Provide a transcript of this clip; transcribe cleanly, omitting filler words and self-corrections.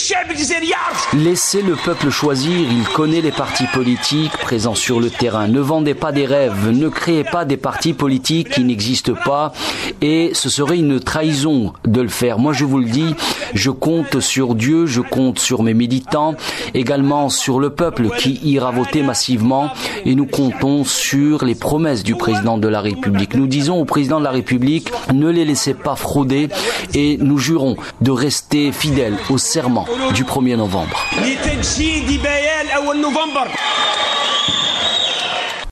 Laissez le peuple choisir, il connaît les partis politiques présents sur le terrain. Ne vendez pas des rêves, ne créez pas des partis politiques qui n'existent pas et ce serait une trahison de le faire. Moi je vous le dis, je compte sur Dieu, je compte sur mes militants, également sur le peuple qui ira voter massivement et nous comptons sur les promesses du président de la République. Nous disons au président de la République, ne les laissez pas frauder et nous jurons de rester fidèles au serment du 1er novembre.